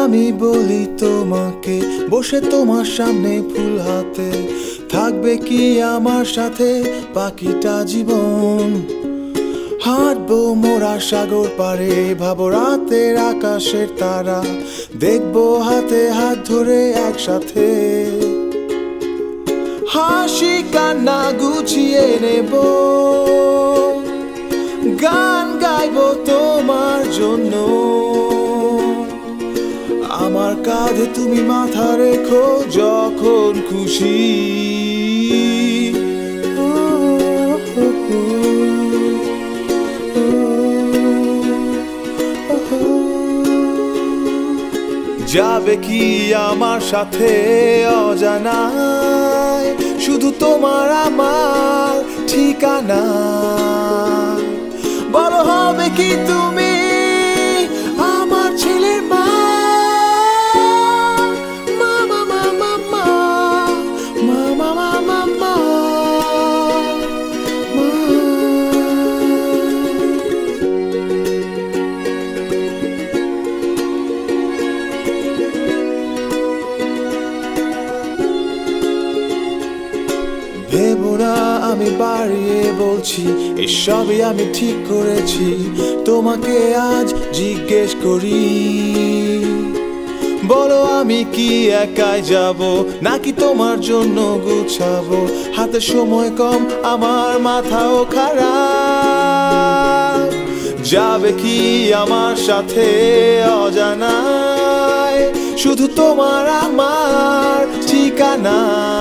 আমি বলি তোমাকে, বসে তোমার সামনে ফুল হাতে, থাকবে কি আমার সাথে বাকিটা জীবন? হাঁটবো মোরা সাগর পারে, ভাবো রাতের আকাশের তারা, দেখবো হাতে হাত ধরে একসাথে। হাসি কান্না গুছিয়ে নেব, গান গাইবো তোমার জন্য। আমার কাঁধে তুমি মাথা রেখো যখন খুশি। যাবে কি আমার সাথে অজানায়, শুধু তোমার আমার ঠিকানা। বড় হবে কি তুমি আমার ছেলের মা? ভেবো না আমি বাড়িয়ে বলছি, এসবই আমি ঠিক করেছি। তোমাকে আজ জিজ্ঞেস করি, বলো আমি কি একাই যাব, নাকি তোমার জন্য গুছাবো? হাতে সময় কম, আমার মাথাও খারাপ। যাবে কি আমার সাথে অজানায়, শুধু তোমার আমার ঠিকানা।